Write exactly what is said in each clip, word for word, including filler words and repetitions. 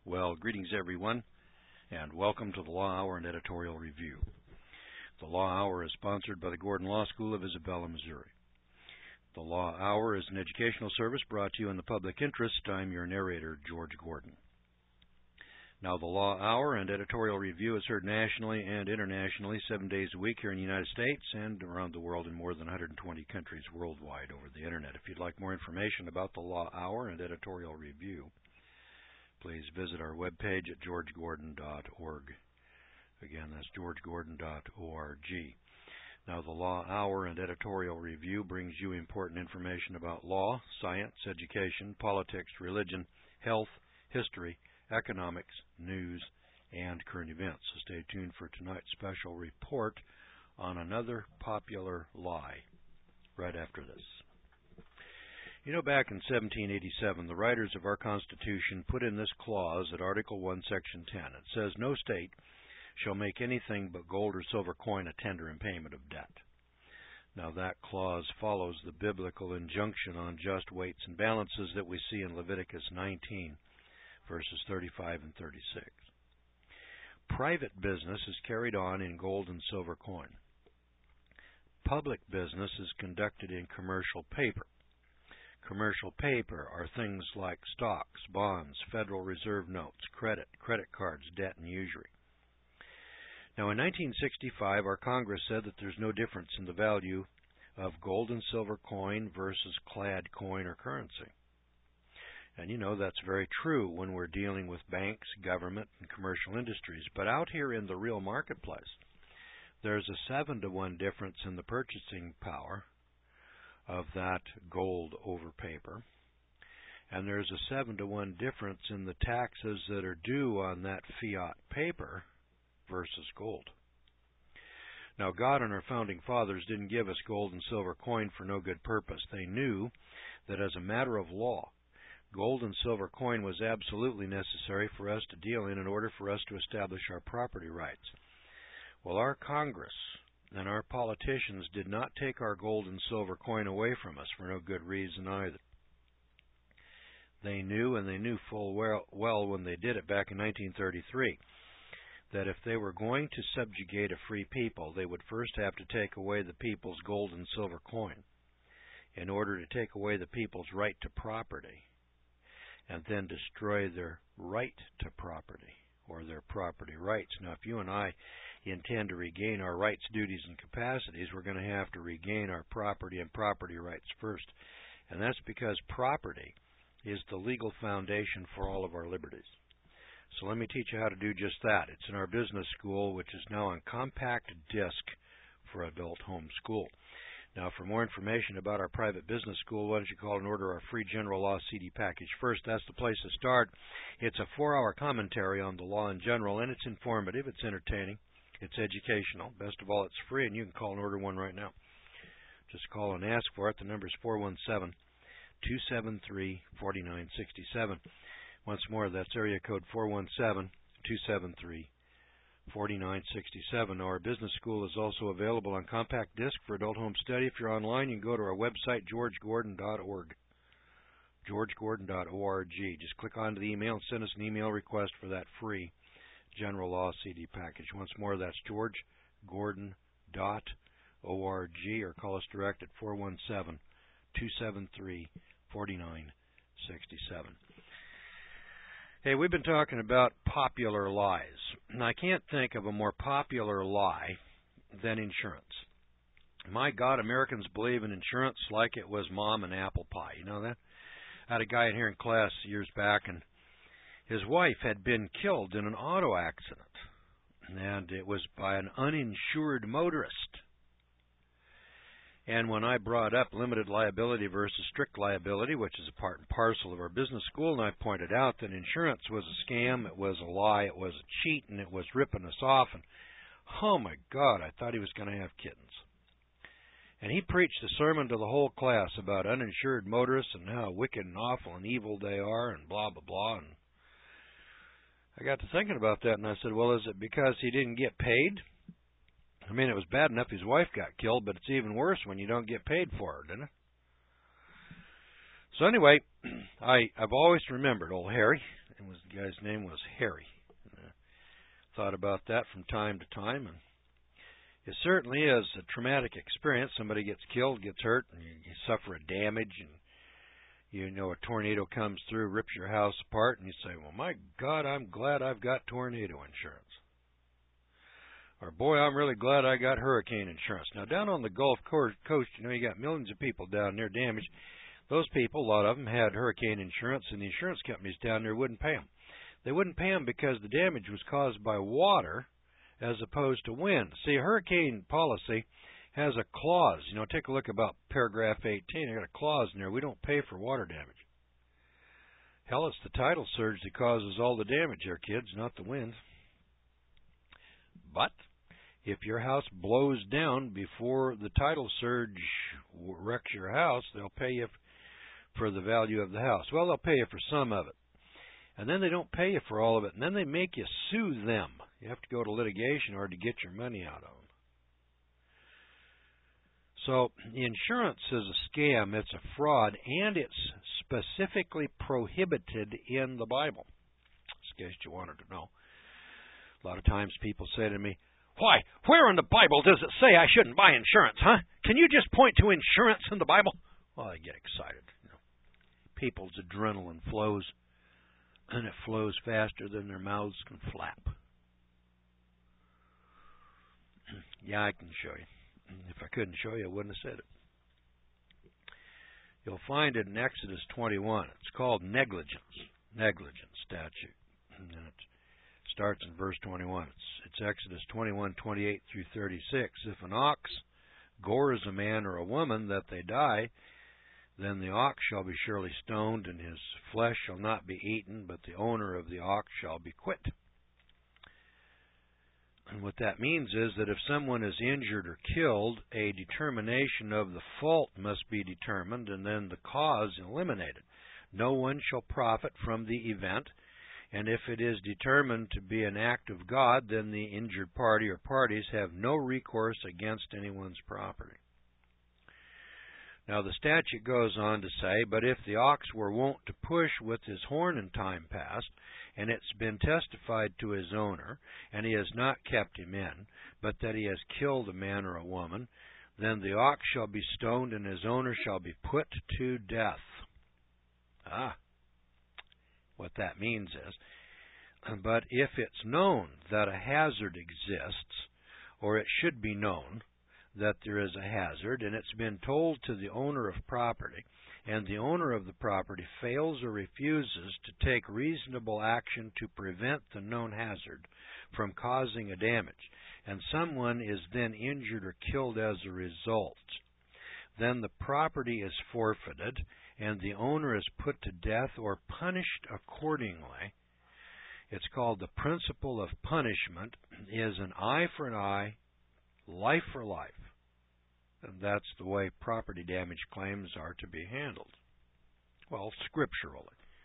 Well, greetings everyone, and welcome to the Law Hour and Editorial Review. The Law Hour is sponsored by the Gordon Law School of Isabella, Missouri. The Law Hour is an educational service brought to you in the public interest. I'm your narrator, George Gordon. Now, the Law Hour and Editorial Review is heard nationally and internationally seven days a week here in the United States and around the world in more than one hundred twenty countries worldwide over the Internet. If you'd like more information about the Law Hour and Editorial Review, please visit our webpage at george gordon dot org. Again, that's george gordon dot org. Now, the Law Hour and Editorial Review brings you important information about law, science, education, politics, religion, health, history, economics, news, and current events. So stay tuned for tonight's special report on another popular lie right after this. You know, back in seventeen eighty-seven, the writers of our Constitution put in this clause at Article one, Section ten. It says, "No state shall make anything but gold or silver coin a tender in payment of debt." Now, that clause follows the biblical injunction on just weights and balances that we see in Leviticus nineteen, verses thirty-five and thirty-six. Private business is carried on in gold and silver coin. Public business is conducted in commercial paper. Commercial paper are things like stocks, bonds, Federal Reserve notes, credit, credit cards, debt, and usury. Now, in nineteen sixty-five, our Congress said that there's no difference in the value of gold and silver coin versus clad coin or currency. And you know, that's very true when we're dealing with banks, government, and commercial industries. But out here in the real marketplace, there's a seven to one difference in the purchasing power of that gold over paper, and there's a seven to one difference in the taxes that are due on that fiat paper versus gold. Now, God and our founding fathers didn't give us gold and silver coin for no good purpose. They knew that as a matter of law, gold and silver coin was absolutely necessary for us to deal in in order for us to establish our property rights. Well, our Congress and our politicians did not take our gold and silver coin away from us for no good reason either. They knew, and they knew full well, well when they did it back in nineteen thirty-three, that if they were going to subjugate a free people, they would first have to take away the people's gold and silver coin in order to take away the people's right to property, and then destroy their right to property, or their property rights. Now, if you and I intend to regain our rights, duties, and capacities, we're going to have to regain our property and property rights first. And that's because property is the legal foundation for all of our liberties. So let me teach you how to do just that. It's in our business school, which is now on compact disc for adult home school. Now, for more information about our private business school, why don't you call and order our free general law C D package first. That's the place to start. It's a four-hour commentary on the law in general, and it's informative, it's entertaining, it's educational. Best of all, it's free, and you can call and order one right now. Just call and ask for it. The number is four one seven, two seven three, four nine six seven. Once more, that's area code four one seven, two seven three, four nine six seven. Our business school is also available on compact disc for adult home study. If you're online, you can go to our website, george gordon dot org. george gordon dot org. Just click onto the email and send us an email request for that free general law C D package. Once more, that's george gordon dot org, or call us direct at four one seven, two seven three, four nine six seven. Hey, we've been talking about popular lies, and I can't think of a more popular lie than insurance. My God, Americans believe in insurance like it was mom and apple pie. You know that? I had a guy in here in class years back, and his wife had been killed in an auto accident, and it was by an uninsured motorist. And when I brought up limited liability versus strict liability, which is a part and parcel of our business school, and I pointed out that insurance was a scam, it was a lie, it was a cheat, and it was ripping us off, and oh my God, I thought he was going to have kittens. And he preached a sermon to the whole class about uninsured motorists and how wicked and awful and evil they are, and blah, blah, blah. And I got to thinking about that, and I said, well, is it because he didn't get paid? I mean, it was bad enough his wife got killed, but it's even worse when you don't get paid for her, isn't it? So anyway, I, I've always remembered old Harry, It was the guy's name was Harry. And I thought about that from time to time, and it certainly is a traumatic experience. Somebody gets killed, gets hurt, and you, you suffer a damage, and you know a tornado comes through, rips your house apart, and you say, well, my God, I'm glad I've got tornado insurance. Or, boy, I'm really glad I got hurricane insurance. Now, down on the Gulf Coast, you know, you got millions of people down there damaged. Those people, a lot of them, had hurricane insurance, and the insurance companies down there wouldn't pay them. They wouldn't pay them because the damage was caused by water as opposed to wind. See, a hurricane policy has a clause. You know, take a look about paragraph eighteen. I got a clause in there. We don't pay for water damage. Hell, it's the tidal surge that causes all the damage there, kids, not the wind. But if your house blows down before the tidal surge wrecks your house, they'll pay you for the value of the house. Well, they'll pay you for some of it. And then they don't pay you for all of it. And then they make you sue them. You have to go to litigation in order to get your money out of them. So insurance is a scam. It's a fraud. And it's specifically prohibited in the Bible. Just in case you wanted to know. A lot of times people say to me, why, where in the Bible does it say I shouldn't buy insurance, huh? Can you just point to insurance in the Bible? Well, I get excited. You know, people's adrenaline flows, and it flows faster than their mouths can flap. Yeah, I can show you. If I couldn't show you, I wouldn't have said it. You'll find it in Exodus twenty-one. It's called negligence, negligence statute. And it starts in verse twenty-one. It's, it's Exodus twenty-one, twenty-eight through thirty-six. If an ox gores a man or a woman that they die, then the ox shall be surely stoned, and his flesh shall not be eaten, but the owner of the ox shall be quit. And what that means is that if someone is injured or killed, a determination of the fault must be determined, and then the cause eliminated. No one shall profit from the event, and if it is determined to be an act of God, then the injured party or parties have no recourse against anyone's property. Now the statute goes on to say, but if the ox were wont to push with his horn in time past, and it's been testified to his owner, and he has not kept him in, but that he has killed a man or a woman, then the ox shall be stoned, and his owner shall be put to death. Ah, what that means is, but if it's known that a hazard exists, or it should be known that there is a hazard, and it's been told to the owner of property, and the owner of the property fails or refuses to take reasonable action to prevent the known hazard from causing a damage, and someone is then injured or killed as a result, then the property is forfeited, and the owner is put to death or punished accordingly. It's called the principle of punishment, is an eye for an eye, life for life. And that's the way property damage claims are to be handled. Well, scripturally.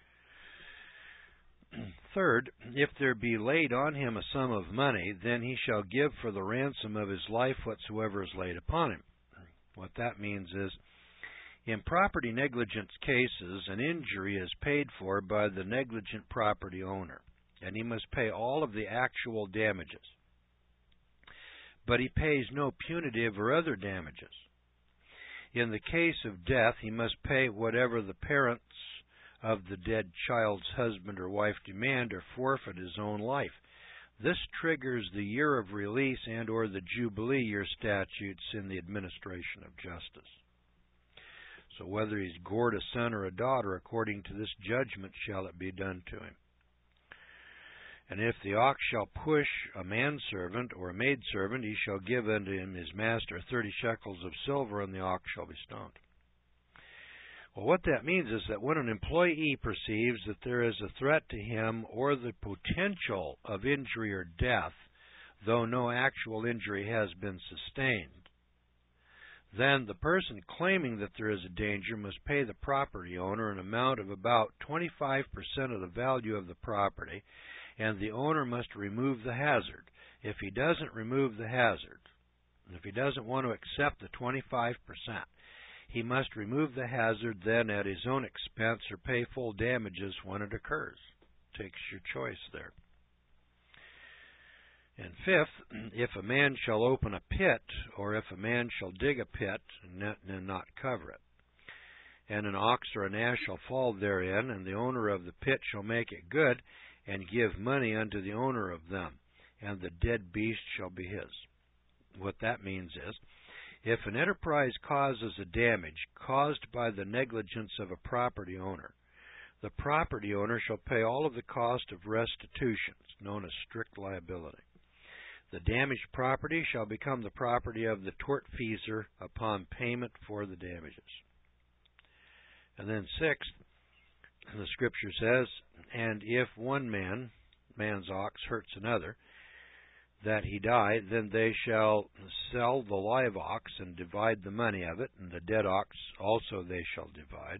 Third, if there be laid on him a sum of money, then he shall give for the ransom of his life whatsoever is laid upon him. What that means is, in property negligence cases, an injury is paid for by the negligent property owner, and he must pay all of the actual damages. But he pays no punitive or other damages. In the case of death, he must pay whatever the parents of the dead child's husband or wife demand, or forfeit his own life. This triggers the year of release and or the Jubilee year statutes in the administration of justice. So whether he's gored a son or a daughter, according to this judgment shall it be done to him. And if the ox shall push a manservant or a maidservant, he shall give unto him his master thirty shekels of silver, and the ox shall be stoned. Well, what that means is that when an employee perceives that there is a threat to him or the potential of injury or death, though no actual injury has been sustained, then the person claiming that there is a danger must pay the property owner an amount of about twenty-five percent of the value of the property, and the owner must remove the hazard. If he doesn't remove the hazard, if he doesn't want to accept the twenty-five percent, he must remove the hazard then at his own expense or pay full damages when it occurs. takes your choice there. And fifth, if a man shall open a pit, or if a man shall dig a pit, and not cover it, and an ox or an ass shall fall therein, and the owner of the pit shall make it good, and give money unto the owner of them, and the dead beast shall be his. What that means is, if an enterprise causes a damage caused by the negligence of a property owner, the property owner shall pay all of the cost of restitution, known as strict liability. The damaged property shall become the property of the tortfeasor upon payment for the damages. And then sixth, the Scripture says, and if one man, man's ox, hurts another, that he die, then they shall sell the live ox and divide the money of it, and the dead ox also they shall divide.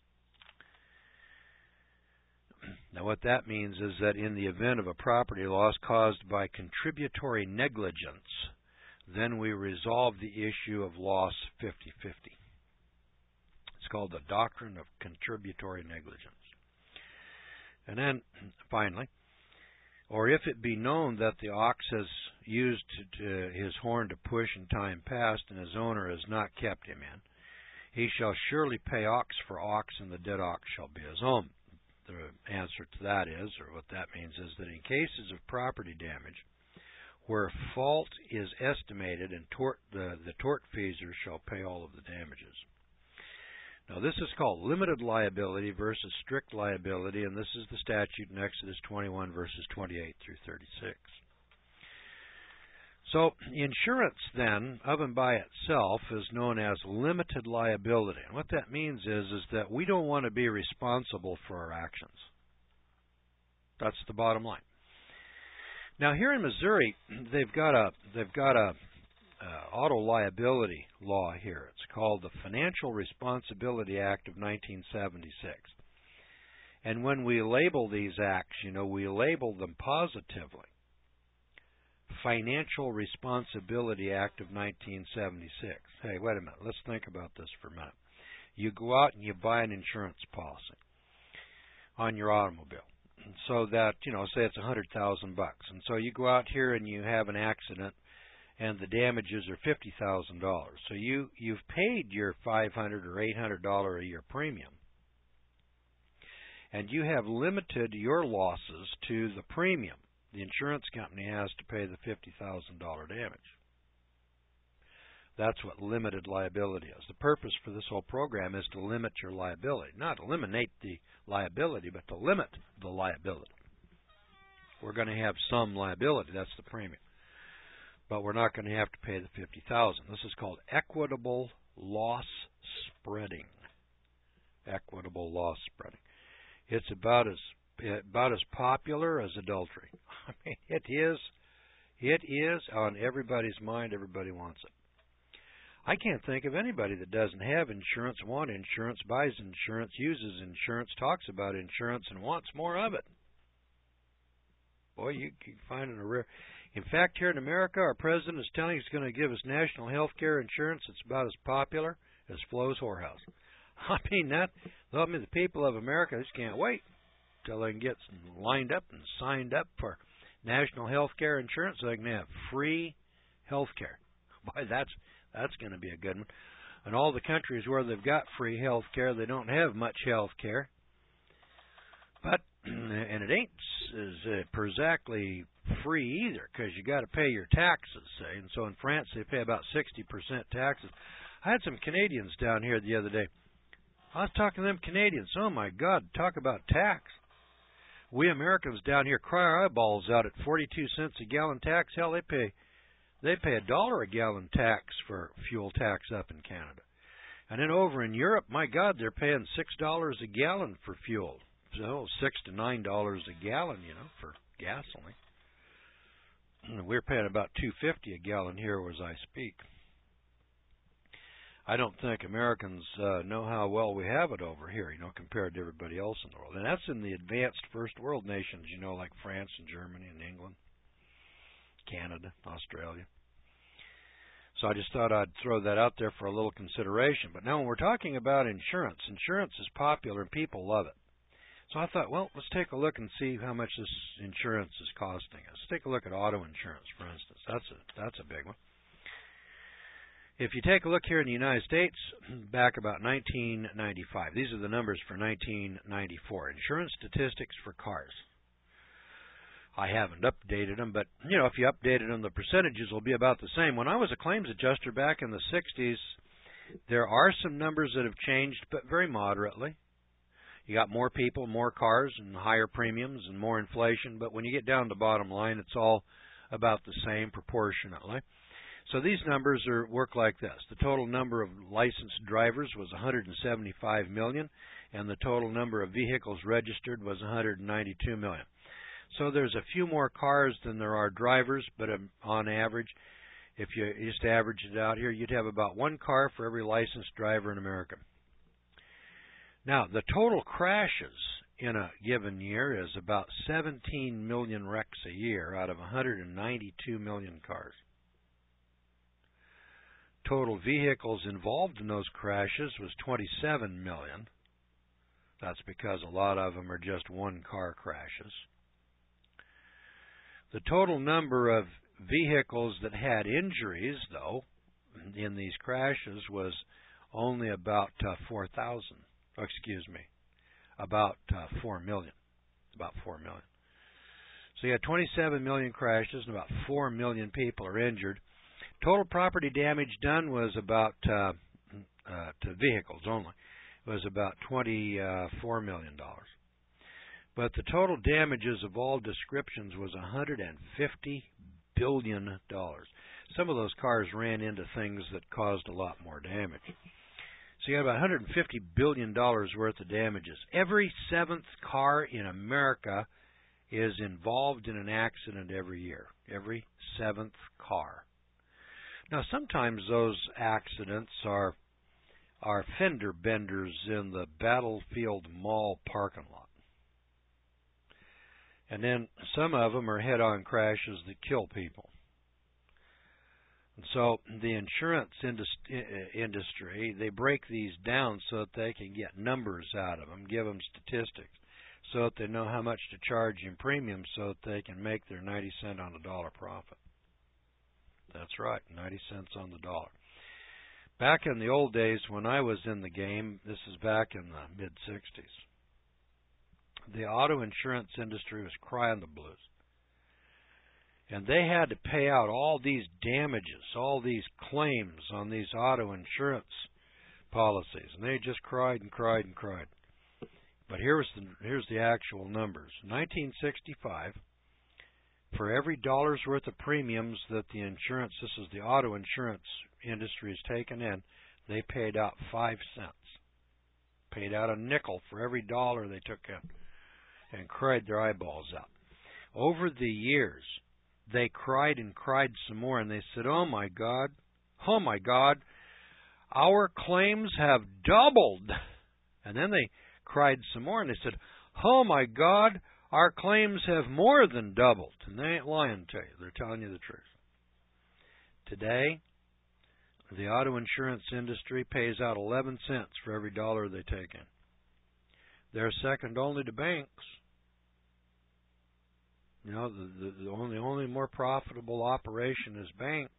Now what that means is that in the event of a property loss caused by contributory negligence, then we resolve the issue of loss fifty-fifty. It's called the doctrine of contributory negligence. And then, finally, or if it be known that the ox has used to, his horn to push in time past, and his owner has not kept him in, he shall surely pay ox for ox, and the dead ox shall be his own. The answer to that is, or what that means is, that in cases of property damage, where fault is estimated, and tort, the, the tortfeasor shall pay all of the damages. Now, this is called limited liability versus strict liability, and this is the statute in Exodus twenty-one, verses twenty-eight through thirty-six. So, insurance, then, of and by itself, is known as limited liability. And what that means is, is that we don't want to be responsible for our actions. That's the bottom line. Now, here in Missouri, they've got a they've got a Uh, auto liability law here. It's called the Financial Responsibility Act of nineteen seventy-six. And when we label these acts, you know, we label them positively. Financial Responsibility Act of nineteen seventy-six. Hey, wait a minute. Let's think about this for a minute. You go out and you buy an insurance policy on your automobile. So that, you know, say it's a hundred thousand bucks. And so you go out here and you have an accident, and the damages are fifty thousand dollars. So you, you've paid your five hundred dollars or eight hundred dollars a year premium, and you have limited your losses to the premium. The insurance company has to pay the fifty thousand dollars damage. That's what limited liability is. The purpose for this whole program is to limit your liability. Not eliminate the liability, but to limit the liability. We're going to have some liability. That's the premium. But we're not going to have to pay the fifty thousand dollars. This is called equitable loss spreading. Equitable loss spreading. It's about as about as popular as adultery. I mean, it is. It is on everybody's mind. Everybody wants it. I can't think of anybody that doesn't have insurance, want insurance, buys insurance, uses insurance, talks about insurance, and wants more of it. Boy, you can find it a rare. In fact, here in America, our president is telling us he's going to give us national health care insurance. It's about as popular as Flo's Whorehouse. I mean, that, I mean, the people of America just can't wait until they can get lined up and signed up for national health care insurance so they can have free health care. Boy, that's, that's going to be a good one. In all the countries where they've got free health care, they don't have much health care. But, and it ain't as uh, exactly free either, because you got to pay your taxes, say. And so in France, they pay about sixty percent taxes. I had some Canadians down here the other day. I was talking to them Canadians. Oh, my God, talk about tax. We Americans down here cry our eyeballs out at forty-two cents a gallon tax. Hell, they pay they pay a dollar a gallon tax for fuel tax up in Canada. And then over in Europe, my God, they're paying six dollars a gallon for fuel. So six to nine dollars a gallon, you know, for gasoline. We're paying about two fifty a gallon here as I speak. I don't think Americans uh, know how well we have it over here, you know, compared to everybody else in the world. And that's in the advanced first world nations, you know, like France and Germany and England, Canada, Australia. So I just thought I'd throw that out there for a little consideration. But now when we're talking about insurance, insurance is popular and people love it. So I thought, well, let's take a look and see how much this insurance is costing us. Let's take a look at auto insurance, for instance. That's a that's a big one. If you take a look here in the United States, back about nineteen ninety-five, these are the numbers for nineteen ninety-four. Insurance statistics for cars. I haven't updated them, but you know, if you updated them, the percentages will be about the same. When I was a claims adjuster back in the sixties, there are some numbers that have changed, but very moderately. You got more people, more cars, and higher premiums and more inflation, but when you get down to bottom line, it's all about the same proportionately. So these numbers are work like this. The total number of licensed drivers was one hundred seventy-five million, and the total number of vehicles registered was one hundred ninety-two million. So there's a few more cars than there are drivers, but on average, if you just average it out here, you'd have about one car for every licensed driver in America. Now, the total crashes in a given year is about seventeen million wrecks a year out of one hundred ninety-two million cars. Total vehicles involved in those crashes was twenty-seven million. That's because a lot of them are just one-car crashes. The total number of vehicles that had injuries, though, in these crashes was only about uh, four thousand. Oh, excuse me, about uh, four million. About four million. So you had twenty-seven million crashes and about four million people are injured. Total property damage done was about, uh, uh, to vehicles only, was about twenty-four million dollars. But the total damages of all descriptions was one hundred fifty billion dollars. Some of those cars ran into things that caused a lot more damage. So you got about one hundred fifty billion dollars worth of damages. Every seventh car in America is involved in an accident every year. Every seventh car. Now, sometimes those accidents are are fender benders in the Battlefield Mall parking lot. And then some of them are head-on crashes that kill people. And so the insurance industry, they break these down so that they can get numbers out of them, give them statistics, so that they know how much to charge in premiums so that they can make their ninety cent on the dollar profit. That's right, ninety cents on the dollar. Back in the old days when I was in the game, this is back in the mid sixties, the auto insurance industry was crying the blues. And they had to pay out all these damages, all these claims on these auto insurance policies. And they just cried and cried and cried. But here's the, here's the actual numbers. nineteen sixty-five, for every dollar's worth of premiums that the insurance, this is the auto insurance industry has taken in, they paid out five cents. Paid out a nickel for every dollar they took in, and cried their eyeballs out. Over the years, they cried and cried some more, and they said, oh my God, oh my God, our claims have doubled. And then they cried some more, and they said, oh my God, our claims have more than doubled. And they ain't lying to you. They're telling you the truth. Today, the auto insurance industry pays out eleven cents for every dollar they take in. They're second only to banks. You know, the, the, the only only more profitable operation is banks.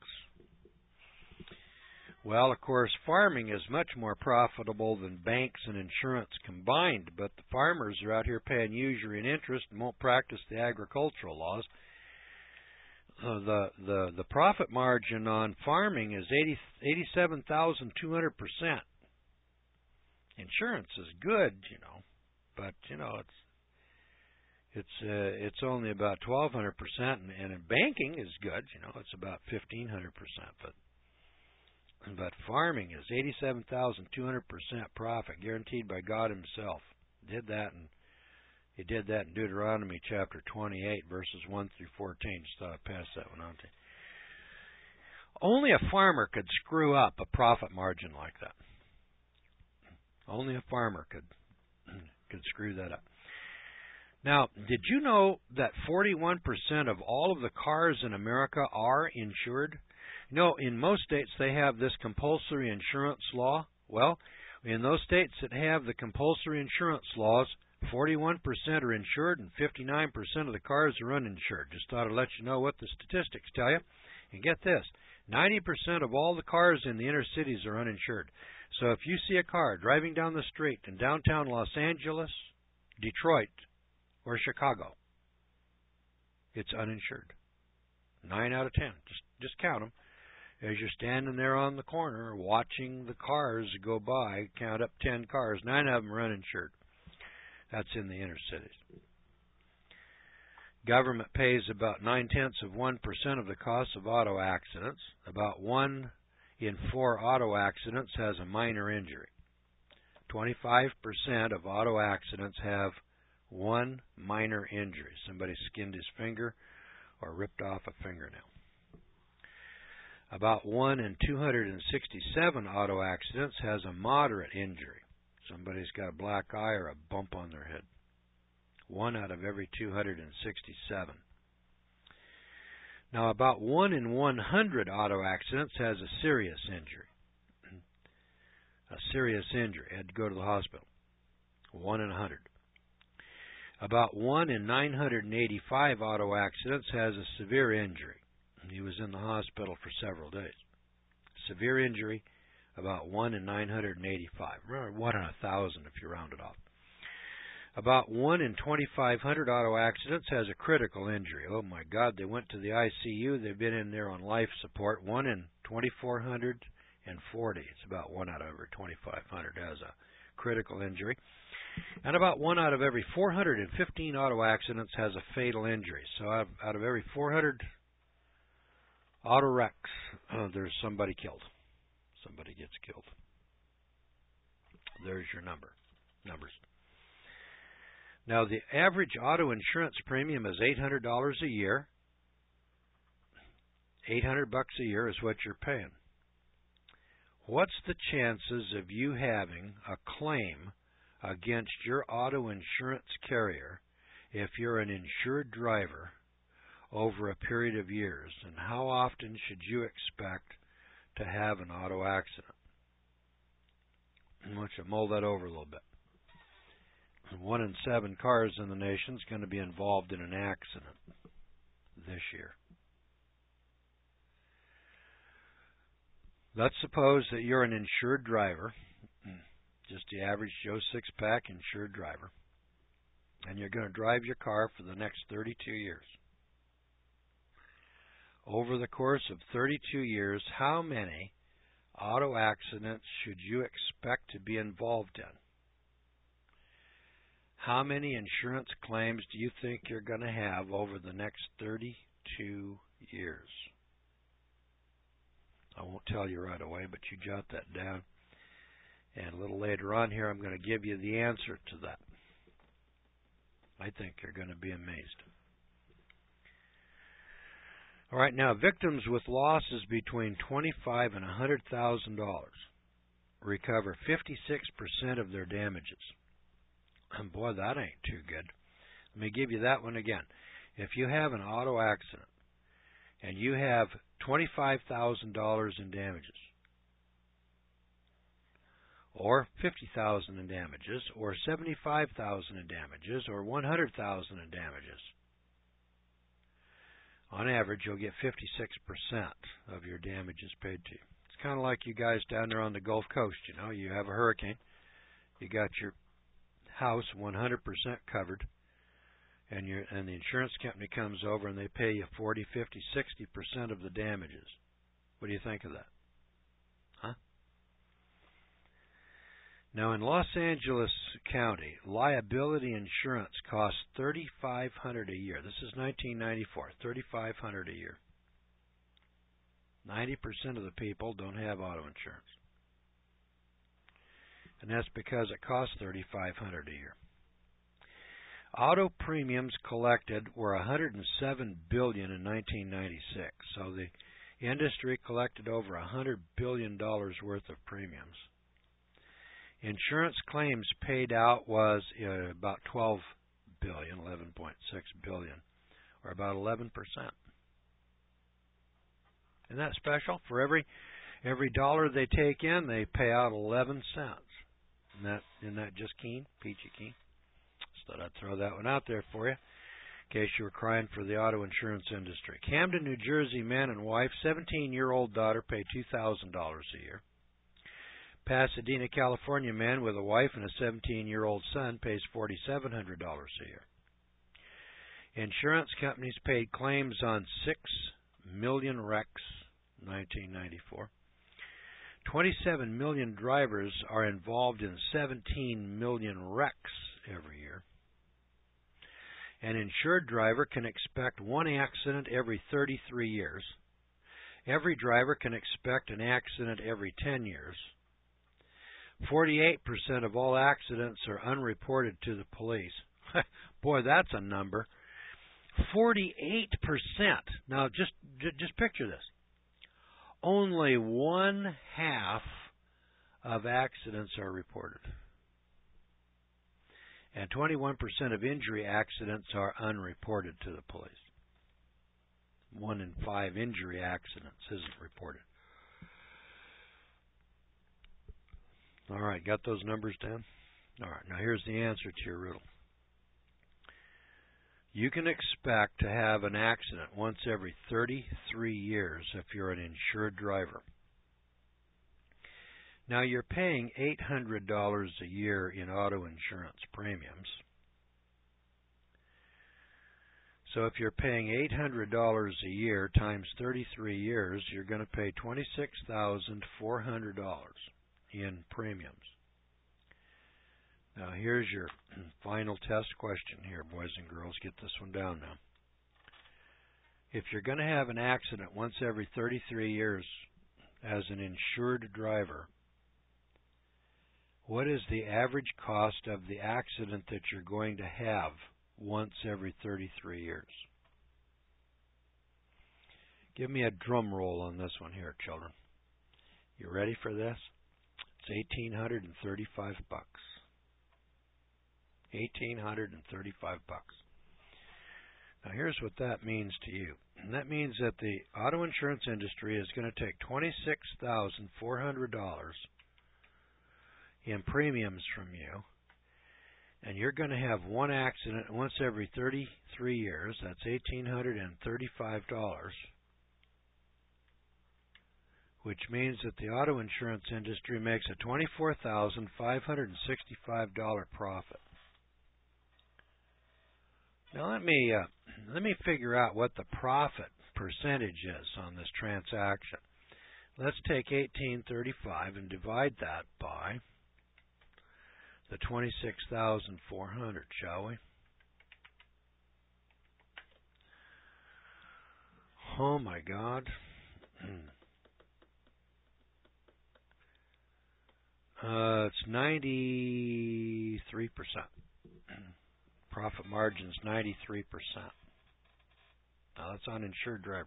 Well, of course, farming is much more profitable than banks and insurance combined, but the farmers are out here paying usury and interest and won't practice the agricultural laws. Uh, the the the profit margin on farming is eighty eighty-seven thousand two hundred percent. Insurance is good, you know, but you know it's it's uh, it's only about twelve hundred percent, and, and banking is good, you know, it's about fifteen hundred percent. But but farming is eighty-seven thousand two hundred percent profit, guaranteed by God Himself. Did that and. He did that in Deuteronomy chapter twenty-eight, verses one through fourteen. Just thought I'd pass that one on to you. Only a farmer could screw up a profit margin like that. Only a farmer could could screw that up. Now, did you know that forty-one percent of all of the cars in America are insured? You know, in most states they have this compulsory insurance law. Well, in those states that have the compulsory insurance laws, forty-one percent are insured and fifty-nine percent of the cars are uninsured. Just thought I'd let you know what the statistics tell you. And get this, ninety percent of all the cars in the inner cities are uninsured. So if you see a car driving down the street in downtown Los Angeles, Detroit, or Chicago, it's uninsured. Nine out of ten. Just, just count them. As you're standing there on the corner watching the cars go by, count up ten cars. Nine of them are uninsured. That's in the inner cities. Government pays about nine-tenths of one percent of the cost of auto accidents. About one in four auto accidents has a minor injury. twenty-five percent of auto accidents have one minor injury. Somebody skinned his finger or ripped off a fingernail. About one in two hundred sixty-seven auto accidents has a moderate injury. Somebody's got a black eye or a bump on their head. One out of every two hundred sixty-seven. Now, about one in one hundred auto accidents has a serious injury. A serious injury. Had to go to the hospital. One in a hundred. About one in nine hundred eighty-five auto accidents has a severe injury. He was in the hospital for several days. Severe injury, about one in nine hundred eighty-five. Remember, one in a thousand if you round it off. About one in twenty-five hundred auto accidents has a critical injury. Oh my God, they went to the I C U. They've been in there on life support. One in twenty-four hundred forty. It's about one out of every twenty-five hundred has a critical injury. And about one out of every four hundred fifteen auto accidents has a fatal injury. So out of, out of every four hundred auto wrecks, uh, there's somebody killed. Somebody gets killed. There's your number. Numbers. Now, the average auto insurance premium is eight hundred dollars a year. eight hundred bucks a year is what you're paying. What's the chances of you having a claim against your auto insurance carrier if you're an insured driver over a period of years? And how often should you expect to have an auto accident? I want you to mull that over a little bit. One in seven cars in the nation is going to be involved in an accident this year. Let's suppose that you're an insured driver, just the average Joe Six-Pack insured driver, and you're going to drive your car for the next thirty-two years. Over the course of thirty-two years, how many auto accidents should you expect to be involved in? How many insurance claims do you think you're going to have over the next thirty-two years? I won't tell you right away, but you jot that down. And a little later on here, I'm going to give you the answer to that. I think you're going to be amazed. All right, now, victims with losses between twenty-five thousand dollars and one hundred thousand dollars recover fifty-six percent of their damages. And boy, that ain't too good. Let me give you that one again. If you have an auto accident and you have twenty-five thousand dollars in damages, or fifty thousand dollars in damages, or seventy-five thousand dollars in damages, or one hundred thousand dollars in damages, on average, you'll get fifty-six percent of your damages paid to you. It's kind of like you guys down there on the Gulf Coast. You know, you have a hurricane, you got your house one hundred percent covered, and your and the insurance company comes over and they pay you forty, fifty, sixty percent of the damages. What do you think of that? Huh? Now, in Los Angeles County, liability insurance costs thirty-five hundred dollars a year. This is nineteen ninety-four, thirty-five hundred dollars a year. ninety percent of the people don't have auto insurance. And that's because it costs thirty-five hundred dollars a year. Auto premiums collected were one hundred seven billion dollars in nineteen ninety-six. So the industry collected over one hundred billion dollars worth of premiums. Insurance claims paid out was uh, about twelve billion dollars, eleven point six billion dollars, or about eleven percent. Isn't that special? For every every dollar they take in, they pay out eleven cents. Isn't that, isn't that just keen? Peachy keen? Thought I'd throw that one out there for you, in case you were crying for the auto insurance industry. Camden, New Jersey, man and wife, seventeen-year-old daughter, pay two thousand dollars a year. Pasadena, California, man with a wife and a seventeen-year-old son, pays four thousand seven hundred dollars a year. Insurance companies paid claims on six million wrecks in nineteen ninety-four. twenty-seven million drivers are involved in seventeen million wrecks every year. An insured driver can expect one accident every thirty-three years. Every driver can expect an accident every ten years. forty-eight percent of all accidents are unreported to the police. Boy, that's a number. forty-eight percent. Now, just just picture this. Only one half of accidents are reported. And twenty-one percent of injury accidents are unreported to the police. One in five injury accidents isn't reported. All right, got those numbers down? All right, now here's the answer to your riddle. You can expect to have an accident once every thirty-three years if you're an insured driver. Now, you're paying eight hundred dollars a year in auto insurance premiums. So if you're paying eight hundred dollars a year times thirty-three years, you're going to pay twenty-six thousand four hundred dollars in premiums. Now, here's your final test question here, boys and girls. Get this one down now. If you're going to have an accident once every thirty-three years as an insured driver, what is the average cost of the accident that you're going to have once every thirty-three years? Give me a drum roll on this one here, children. You ready for this? It's eighteen hundred thirty-five bucks. eighteen hundred thirty-five bucks. Now here's what that means to you. And that means that the auto insurance industry is going to take twenty-six thousand four hundred dollars in premiums from you, and you're going to have one accident once every thirty-three years. That's eighteen hundred thirty-five dollars, which means that the auto insurance industry makes a twenty-four thousand five hundred sixty-five dollars profit. Now let me uh, let me figure out what the profit percentage is on this transaction. Let's take eighteen thirty-five and divide that by the twenty-six thousand four hundred, shall we? Oh my God. Uh, it's ninety-three percent. Profit margin's ninety-three percent. Now that's uninsured drivers.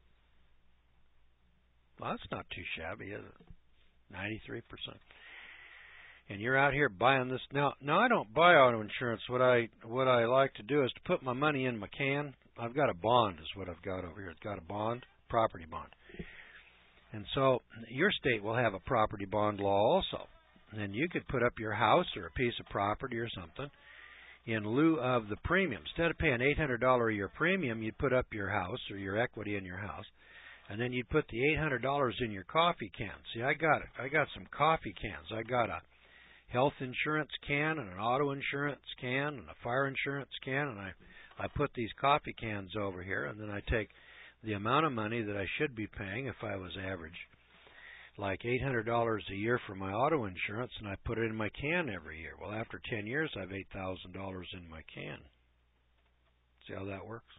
Well, that's not too shabby, is it? ninety-three percent. And you're out here buying this. Now, now I don't buy auto insurance. What I what I like to do is to put my money in my can. I've got a bond is what I've got over here. It's got a bond, property bond. And so your state will have a property bond law also. And you could put up your house or a piece of property or something in lieu of the premium. Instead of paying eight hundred dollars a year premium, you'd put up your house or your equity in your house, and then you'd put the eight hundred dollars in your coffee can. See, I got it. I got some coffee cans. I got a health insurance can and an auto insurance can and a fire insurance can, and I, I put these coffee cans over here, and then I take the amount of money that I should be paying if I was average, like eight hundred dollars a year for my auto insurance, and I put it in my can every year. Well, after ten years, I have eight thousand dollars in my can. See how that works?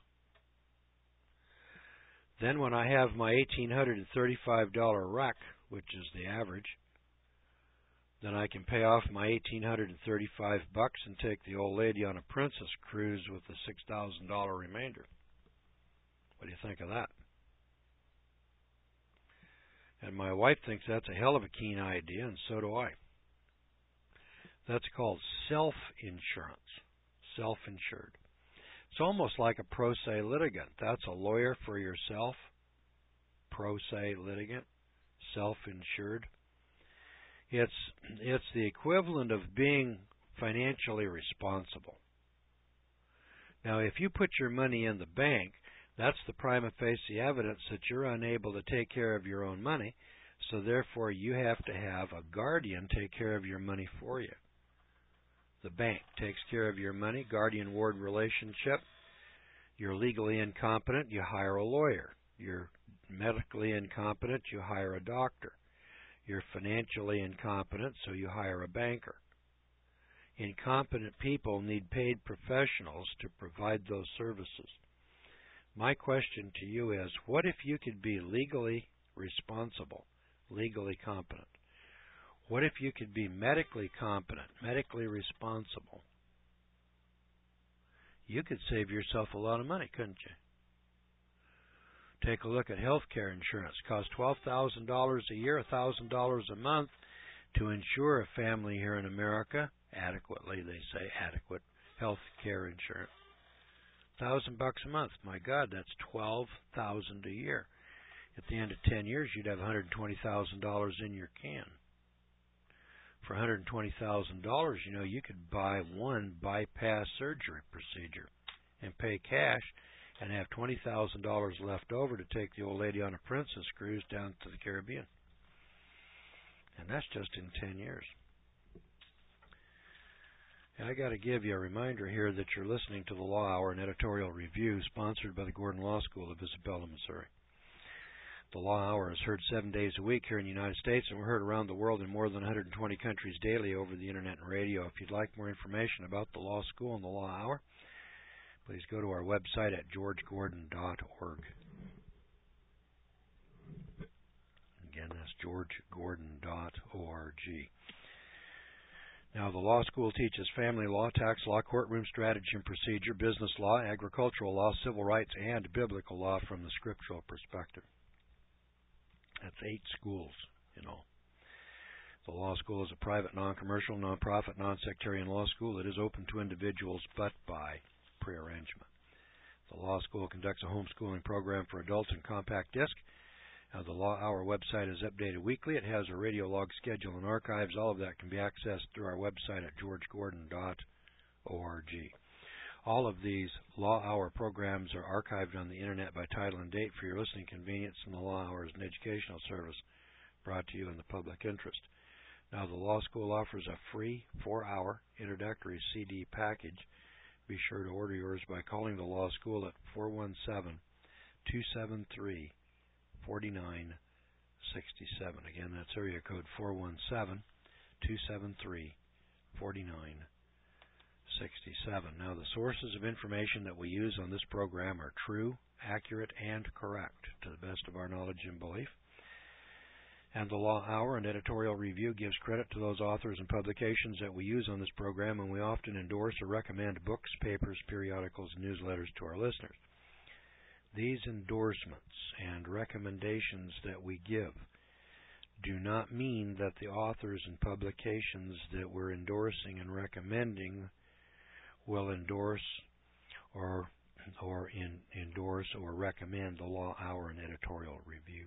Then when I have my eighteen hundred thirty-five dollars wreck, which is the average, then I can pay off my eighteen hundred thirty-five bucks and take the old lady on a princess cruise with the six thousand dollars remainder. What do you think of that? And my wife thinks that's a hell of a keen idea, and so do I. That's called self-insurance, self-insured. It's almost like a pro se litigant. That's a lawyer for yourself, pro se litigant, self-insured. It's, it's the equivalent of being financially responsible. Now, if you put your money in the bank, that's the prima facie evidence that you're unable to take care of your own money, so therefore you have to have a guardian take care of your money for you. The bank takes care of your money, guardian-ward relationship. You're legally incompetent, you hire a lawyer. You're medically incompetent, you hire a doctor. You're financially incompetent, so you hire a banker. Incompetent people need paid professionals to provide those services. My question to you is, what if you could be legally responsible, legally competent? What if you could be medically competent, medically responsible? You could save yourself a lot of money, couldn't you? Take a look at health care insurance. It costs twelve thousand dollars a year, one thousand dollars a month to insure a family here in America, adequately, they say, adequate health care insurance. one thousand bucks a month. My God, that's twelve thousand dollars a year. At the end of ten years, you'd have one hundred twenty thousand dollars in your can. For one hundred twenty thousand dollars, you know, you could buy one bypass surgery procedure and pay cash and have twenty thousand dollars left over to take the old lady on a princess cruise down to the Caribbean. And that's just in ten years. And I got to give you a reminder here that you're listening to the Law Hour, an editorial review sponsored by the Gordon Law School of Isabella, Missouri. The Law Hour is heard seven days a week here in the United States, and we're heard around the world in more than one hundred twenty countries daily over the Internet and radio. If you'd like more information about the Law School and the Law Hour, please go to our website at george gordon dot org. Again, that's george gordon dot org. Now, the law school teaches family law, tax law, courtroom strategy and procedure, business law, agricultural law, civil rights, and biblical law from the scriptural perspective. That's eight schools, you know. The law school is a private, non-commercial, non-profit, non-sectarian law school that is open to individuals but by prearrangement. The law school conducts a homeschooling program for adults in compact disc. Now, the Law Hour website is updated weekly. It has a radio log schedule and archives. All of that can be accessed through our website at george gordon dot org. All of these Law Hour programs are archived on the Internet by title and date for your listening convenience, and the Law Hour is an educational service brought to you in the public interest. Now, the law school offers a free four-hour introductory C D package. Be sure to order yours by calling the law school at four one seven, two seven three, four nine six seven. Again, that's area code four one seven, two seven three, four nine six seven. Now, the sources of information that we use on this program are true, accurate, and correct to the best of our knowledge and belief. And the Law Hour and editorial review gives credit to those authors and publications that we use on this program, and we often endorse or recommend books, papers, periodicals, and newsletters to our listeners. These endorsements and recommendations that we give do not mean that the authors and publications that we're endorsing and recommending will endorse or or in, endorse or recommend the Law Hour and editorial review.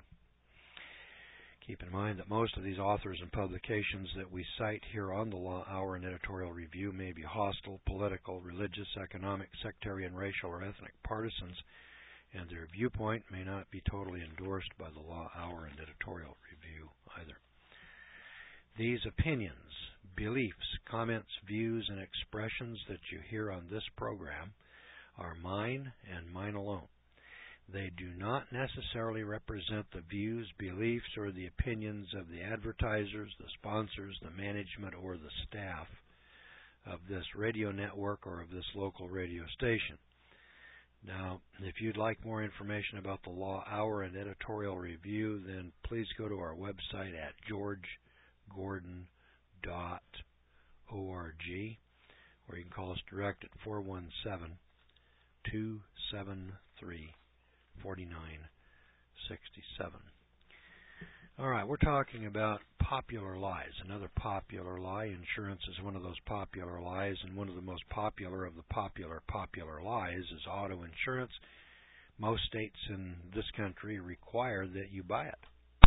Keep in mind that most of these authors and publications that we cite here on the Law Hour and editorial review may be hostile, political, religious, economic, sectarian, racial, or ethnic partisans, and their viewpoint may not be totally endorsed by the Law Hour and editorial review either. These opinions, beliefs, comments, views, and expressions that you hear on this program are mine and mine alone. They do not necessarily represent the views, beliefs, or the opinions of the advertisers, the sponsors, the management, or the staff of this radio network or of this local radio station. Now, if you'd like more information about the Law Hour and editorial review, then please go to our website at george gordon dot org, or you can call us direct at four one seven, two seven three, four nine six seven. All right, we're talking about popular lies. Another popular lie. Insurance is one of those popular lies, and one of the most popular of the popular, popular lies is auto insurance. Most states in this country require that you buy it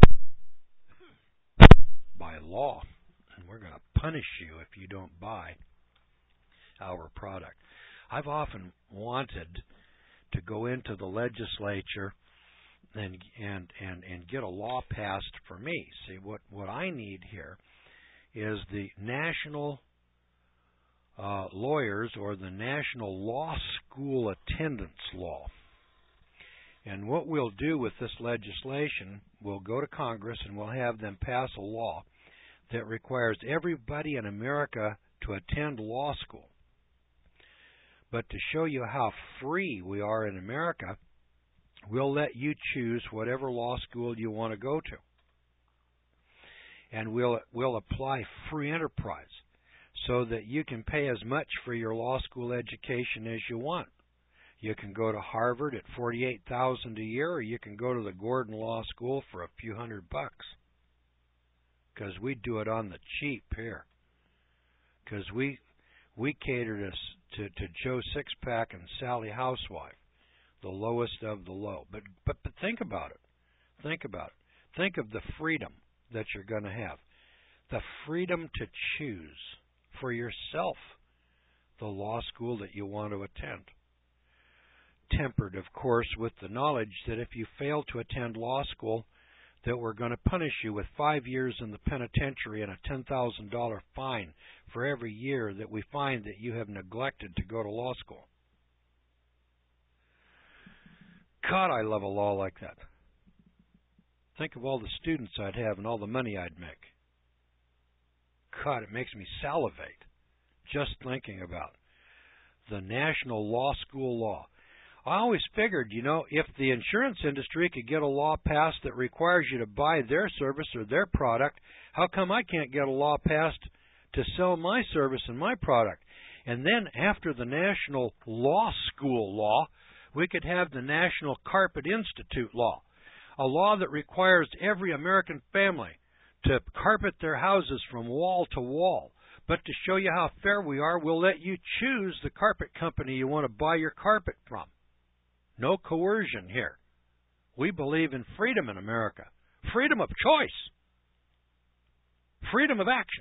by law, and we're going to punish you if you don't buy our product. I've often wanted to go into the legislature and and and and get a law passed for me. See, what what I need here is the national uh, lawyers or the national law school attendance law. And what we'll do with this legislation, we'll go to Congress and we'll have them pass a law that requires everybody in America to attend law school. But to show you how free we are in America, we'll let you choose whatever law school you want to go to. And we'll we'll apply free enterprise so that you can pay as much for your law school education as you want. You can go to Harvard at forty-eight thousand dollars a year, or you can go to the Gordon Law School for a few hundred bucks. Because we do it on the cheap here. Because we we cater to, to to Joe Sixpack and Sally Housewife, the lowest of the low. But but but think about it. Think about it. Think of the freedom that you're going to have. The freedom to choose for yourself the law school that you want to attend. Tempered, of course, with the knowledge that if you fail to attend law school, that we're going to punish you with five years in the penitentiary and a ten thousand dollars fine for every year that we find that you have neglected to go to law school. God, I love a law like that. Think of all the students I'd have and all the money I'd make. God, it makes me salivate just thinking about the national law school law. I always figured, you know, if the insurance industry could get a law passed that requires you to buy their service or their product, how come I can't get a law passed to sell my service and my product? And then after the national law school law, we could have the National Carpet Institute law, a law that requires every American family to carpet their houses from wall to wall. But to show you how fair we are, we'll let you choose the carpet company you want to buy your carpet from. No coercion here. We believe in freedom in America. Freedom of choice. Freedom of action.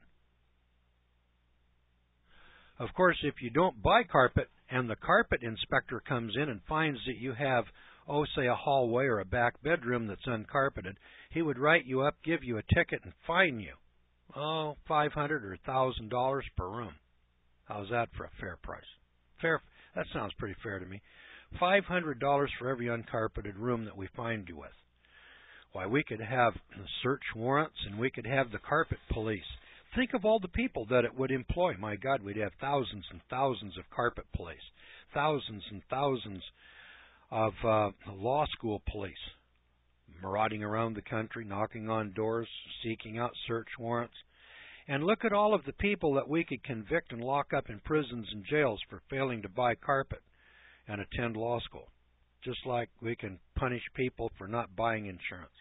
Of course, if you don't buy carpet and the carpet inspector comes in and finds that you have, oh, say a hallway or a back bedroom that's uncarpeted, he would write you up, give you a ticket, and fine you. Oh, five hundred dollars or one thousand dollars per room. How's that for a fair price? Fair. That sounds pretty fair to me. five hundred dollars for every uncarpeted room that we find you with. Why, we could have search warrants and we could have the carpet police. Think of all the people that it would employ. My God, we'd have thousands and thousands of carpet police, thousands and thousands of uh, law school police marauding around the country, knocking on doors, seeking out search warrants. And look at all of the people that we could convict and lock up in prisons and jails for failing to buy carpet and attend law school, just like we can punish people for not buying insurance.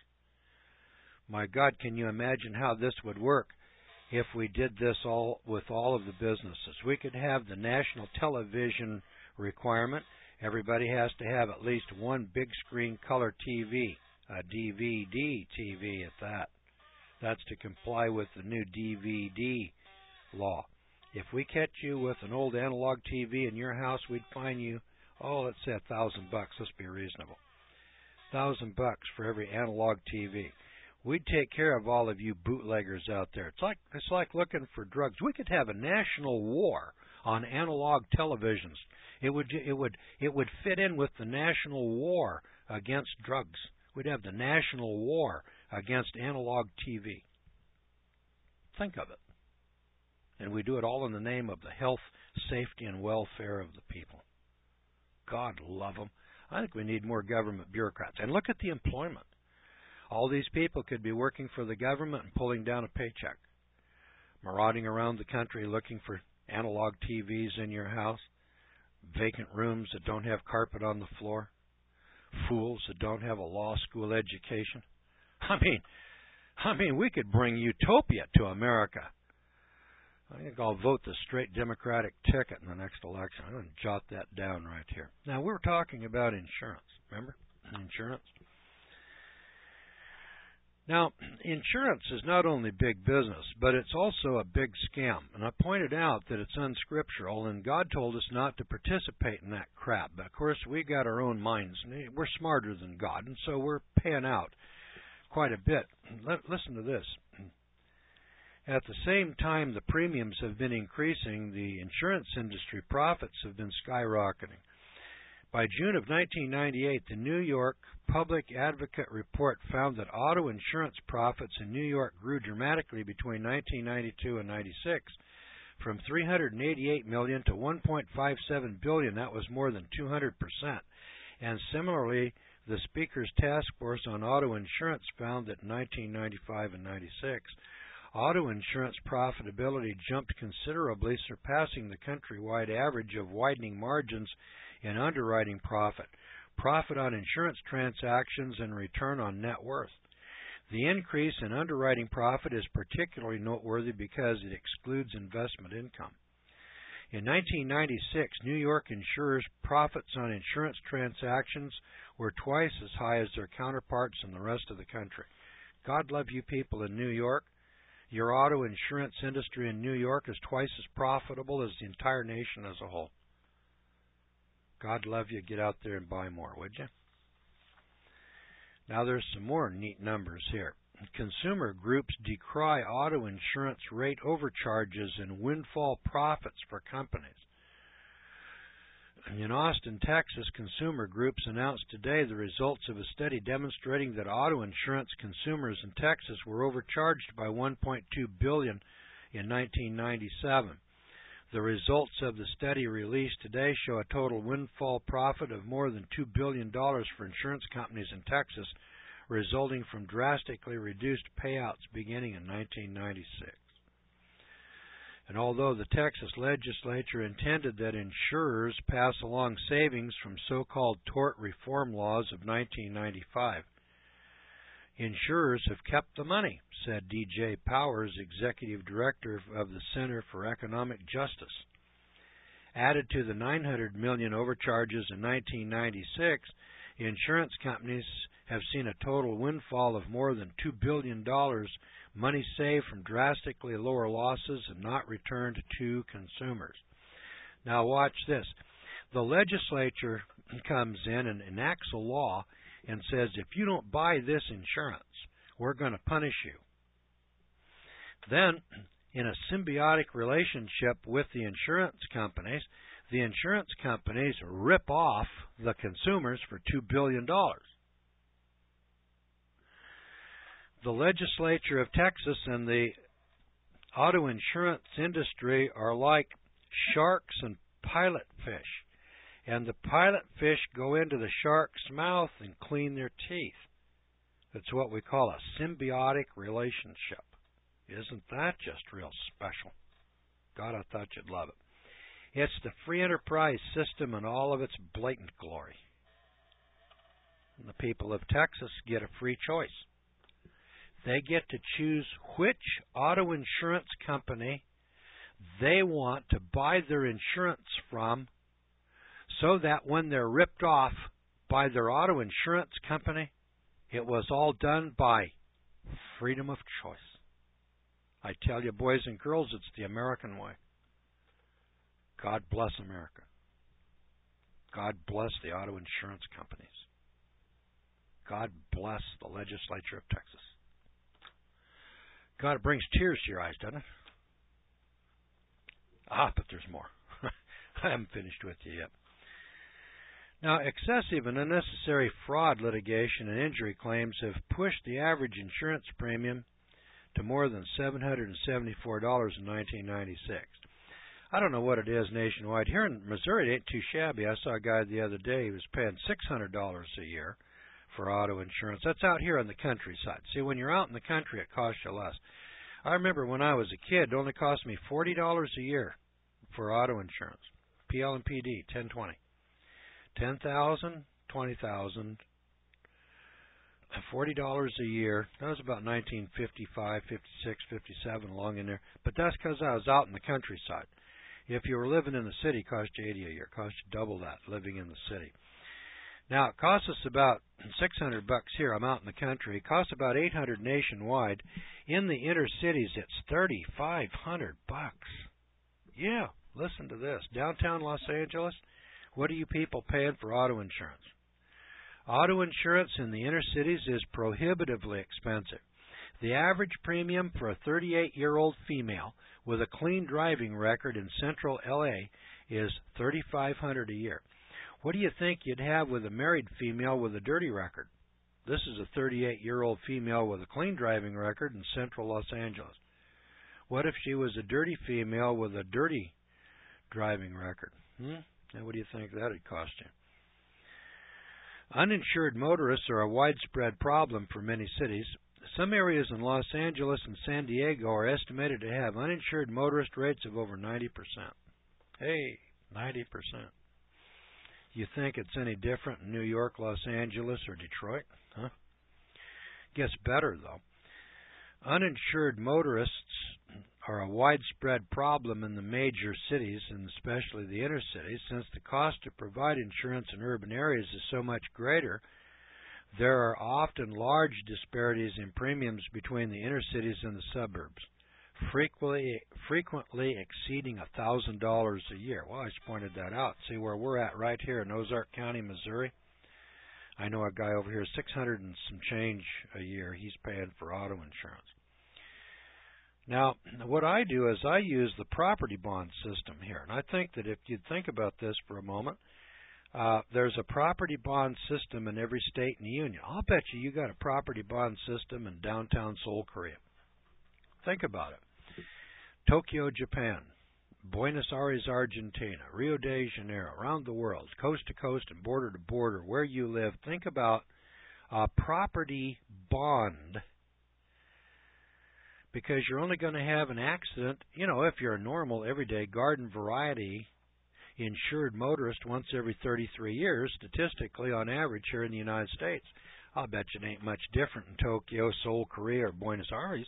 My God, can you imagine how this would work if we did this all with all of the businesses? We could have the national television requirement. Everybody has to have at least one big screen color T V, a D V D T V at that. That's to comply with the new D V D law. If we catch you with an old analog T V in your house, we'd fine you, oh, let's say a thousand bucks. Let's be reasonable. Thousand bucks for every analog T V. We'd take care of all of you bootleggers out there. It's like it's like looking for drugs. We could have a national war on analog televisions. It would it would it would fit in with the national war against drugs. We'd have the national war against analog T V. Think of it. And we do it all in the name of the health, safety, and welfare of the people. God love them. I think we need more government bureaucrats. And look at the employment. All these people could be working for the government and pulling down a paycheck, marauding around the country looking for analog T Vs in your house, vacant rooms that don't have carpet on the floor, fools that don't have a law school education. I mean, I mean, we could bring utopia to America. I think I'll vote the straight Democratic ticket in the next election. I'm going to jot that down right here. Now, we're talking about insurance. Remember? Insurance. Now, insurance is not only big business, but it's also a big scam. And I pointed out that it's unscriptural, and God told us not to participate in that crap. But, of course, we got our own minds. We're smarter than God, and so we're paying out quite a bit. Listen to this. At the same time the premiums have been increasing, the insurance industry profits have been skyrocketing. By June of nineteen ninety-eight, the New York Public Advocate Report found that auto insurance profits in New York grew dramatically between nineteen ninety-two and ninety-six, from three hundred eighty-eight million dollars to one point five seven billion dollars. That was more than two hundred percent. And similarly, the Speaker's Task Force on Auto Insurance found that in nineteen ninety-five and ninety-six, auto insurance profitability jumped considerably, surpassing the countrywide average of widening margins in underwriting profit, profit on insurance transactions, and return on net worth. The increase in underwriting profit is particularly noteworthy because it excludes investment income. In nineteen ninety-six, New York insurers' profits on insurance transactions were twice as high as their counterparts in the rest of the country. God love you people in New York. Your auto insurance industry in New York is twice as profitable as the entire nation as a whole. God love you. Get out there and buy more, would you? Now there's some more neat numbers here. Consumer groups decry auto insurance rate overcharges and windfall profits for companies. In Austin, Texas, consumer groups announced today the results of a study demonstrating that auto insurance consumers in Texas were overcharged by one point two billion dollars in nineteen ninety-seven. The results of the study released today show a total windfall profit of more than two billion dollars for insurance companies in Texas, resulting from drastically reduced payouts beginning in nineteen ninety-six. And although the Texas legislature intended that insurers pass along savings from so-called tort reform laws of nineteen ninety-five, insurers have kept the money, said D J Powers, executive director of the Center for Economic Justice. Added to the nine hundred million dollars overcharges in nineteen ninety-six, insurance companies have seen a total windfall of more than two billion dollars, money saved from drastically lower losses and not returned to consumers. Now watch this. The legislature comes in and enacts a law and says, if you don't buy this insurance, we're going to punish you. Then, in a symbiotic relationship with the insurance companies, the insurance companies rip off the consumers for two billion dollars. The legislature of Texas and the auto insurance industry are like sharks and pilot fish. And the pilot fish go into the shark's mouth and clean their teeth. It's what we call a symbiotic relationship. Isn't that just real special? God, I thought you'd love it. It's the free enterprise system in all of its blatant glory. And the people of Texas get a free choice. They get to choose which auto insurance company they want to buy their insurance from, so that when they're ripped off by their auto insurance company, it was all done by freedom of choice. I tell you, boys and girls, it's the American way. God bless America. God bless the auto insurance companies. God bless the legislature of Texas. God, it brings tears to your eyes, doesn't it? Ah, but there's more. I haven't finished with you yet. Now, excessive and unnecessary fraud litigation and injury claims have pushed the average insurance premium to more than seven hundred seventy-four dollars in nineteen ninety-six. I don't know what it is nationwide. Here in Missouri, it ain't too shabby. I saw a guy the other day, he was paying six hundred dollars a year for auto insurance. That's out here on the countryside. See, when you're out in the country, it costs you less. I remember when I was a kid, it only cost me forty dollars a year for auto insurance. P L and P D, ten twenty. ten thousand, twenty thousand, forty dollars a year. That was about nineteen fifty-five, fifty-six, fifty-seven, along in there. But that's because I was out in the countryside. If you were living in the city, it cost you eighty a year. It cost you double that living in the city. Now, it costs us about six hundred bucks here. I'm out in the country. It costs about eight hundred nationwide. In the inner cities, it's thirty-five hundred bucks. Yeah, listen to this. Downtown Los Angeles, what are you people paying for auto insurance? Auto insurance in the inner cities is prohibitively expensive. The average premium for a thirty-eight-year-old female with a clean driving record in central L A is thirty-five hundred dollars a year. What do you think you'd have with a married female with a dirty record? This is a thirty-eight-year-old female with a clean driving record in central Los Angeles. What if she was a dirty female with a dirty driving record? Hmm? Now, what do you think that would cost you? Uninsured motorists are a widespread problem for many cities. Some areas in Los Angeles and San Diego are estimated to have uninsured motorist rates of over ninety percent. Hey, ninety percent. You think it's any different in New York, Los Angeles, or Detroit? Huh? Gets better, though. Uninsured motorists are a widespread problem in the major cities, and especially the inner cities, since the cost to provide insurance in urban areas is so much greater. There are often large disparities in premiums between the inner cities and the suburbs, frequently frequently exceeding one thousand dollars a year. Well, I just pointed that out. See where we're at right here in Ozark County, Missouri? I know a guy over here, six hundred and some change a year he's paying for auto insurance. Now, what I do is I use the property bond system here, and I think that if you think about this for a moment, Uh, there's a property bond system in every state in the union. I'll bet you you got a property bond system in downtown Seoul, Korea. Think about it. Tokyo, Japan, Buenos Aires, Argentina, Rio de Janeiro, around the world, coast to coast and border to border, where you live. Think about a property bond, because you're only going to have an accident, you know, if you're a normal, everyday garden variety insured motorist once every thirty-three years, statistically on average here in the United States. I'll bet you it ain't much different in Tokyo, Seoul, Korea, or Buenos Aires.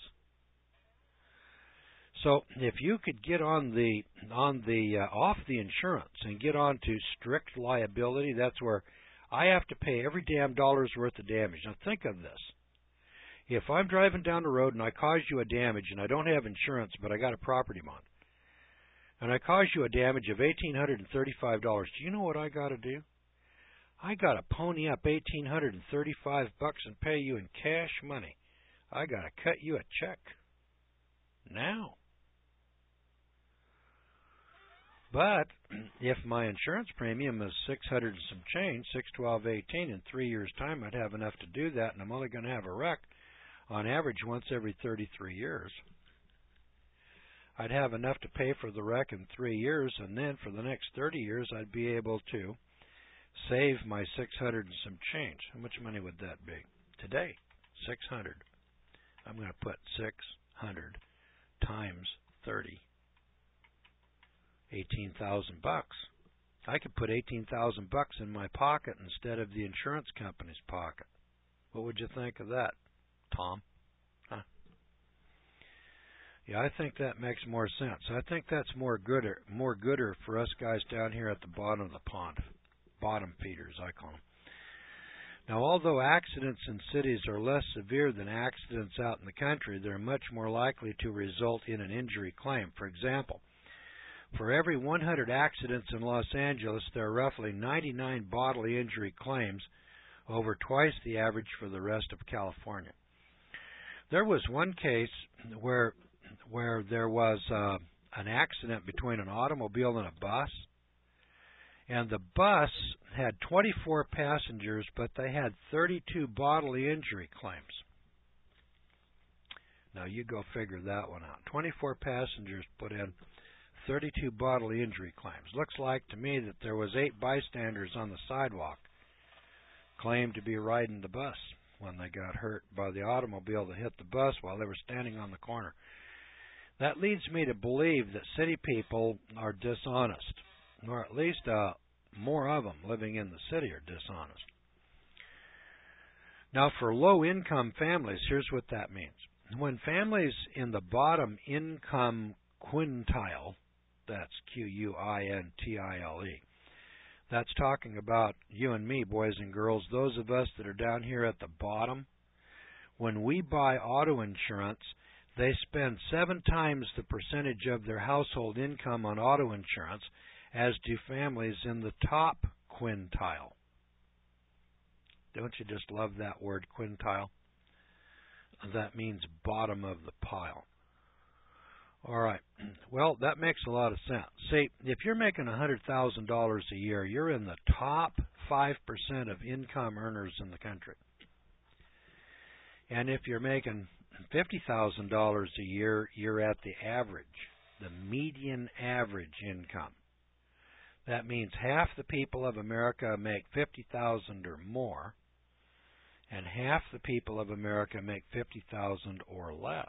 So if you could get on the on the uh, off the insurance and get on to strict liability, that's where I have to pay every damn dollar's worth of damage. Now think of this. If I'm driving down the road and I cause you a damage and I don't have insurance, but I got a property bond, and I cause you a damage of eighteen hundred thirty-five dollars, do you know what I got to do? I got to pony up eighteen hundred thirty-five bucks and pay you in cash money. I got to cut you a check now. But if my insurance premium is six hundred and some change, six twelve eighteen, in three years' time I'd have enough to do that, and I'm only going to have a wreck on average once every thirty-three years. I'd have enough to pay for the wreck in three years, and then for the next thirty years I'd be able to save my six hundred and some change. How much money would that be? Today, six hundred. I'm going to put six hundred times thirty. eighteen thousand bucks. I could put eighteen thousand bucks in my pocket instead of the insurance company's pocket. What would you think of that, Tom? Huh? Yeah, I think that makes more sense. I think that's more gooder, more gooder for us guys down here at the bottom of the pond, bottom feeders, I call them. Now, although accidents in cities are less severe than accidents out in the country, they're much more likely to result in an injury claim. For example, for every one hundred accidents in Los Angeles, there are roughly ninety-nine bodily injury claims, over twice the average for the rest of California. There was one case where where there was uh, an accident between an automobile and a bus, and the bus had twenty-four passengers, but they had thirty-two bodily injury claims. Now, you go figure that one out. twenty-four passengers put in, thirty-two bodily injury claims. Looks like to me that there was eight bystanders on the sidewalk claimed to be riding the bus when they got hurt by the automobile that hit the bus while they were standing on the corner. That leads me to believe that city people are dishonest, or at least uh, more of them living in the city are dishonest. Now, for low-income families, here's what that means. When families in the bottom income quintile, that's Q U I N T I L E, That's talking about you and me, boys and girls, those of us that are down here at the bottom. When we buy auto insurance, they spend seven times the percentage of their household income on auto insurance as do families in the top quintile. Don't you just love that word, quintile? That means bottom of the pile. All right. Well, that makes a lot of sense. See, if you're making one hundred thousand dollars a year, you're in the top five percent of income earners in the country. And if you're making fifty thousand dollars a year, you're at the average, the median average income. That means half the people of America make fifty thousand dollars or more, and half the people of America make fifty thousand dollars or less.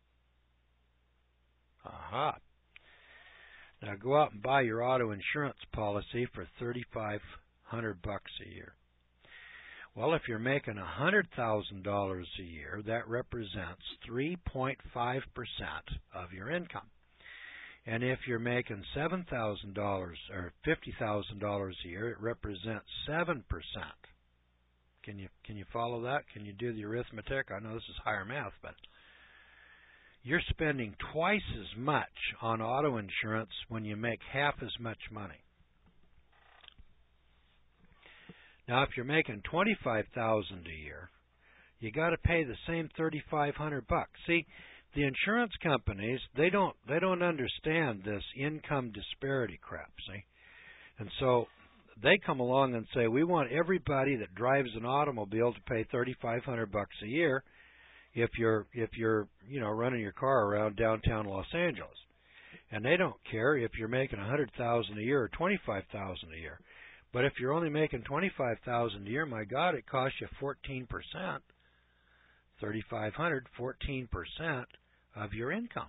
Aha. Now go out and buy your auto insurance policy for thirty-five hundred bucks a year. Well, if you're making one hundred thousand dollars a year, that represents three point five percent of your income. And if you're making seven thousand dollars or fifty thousand dollars a year, it represents seven percent. Can you can you follow that? Can you do the arithmetic? I know this is higher math, but you're spending twice as much on auto insurance when you make half as much money. Now, if you're making twenty-five thousand dollars a year, you got to pay the same thirty-five hundred bucks. See, the insurance companies, they don't they don't understand this income disparity crap, see? And so they come along and say, we want everybody that drives an automobile to pay thirty-five hundred bucks a year if you're if you're, you know, running your car around downtown Los Angeles. And they don't care if you're making one hundred thousand dollars a year or twenty-five thousand dollars a year. But if you're only making twenty-five thousand dollars a year, my God, it costs you fourteen percent. thirty-five hundred dollars, fourteen percent of your income.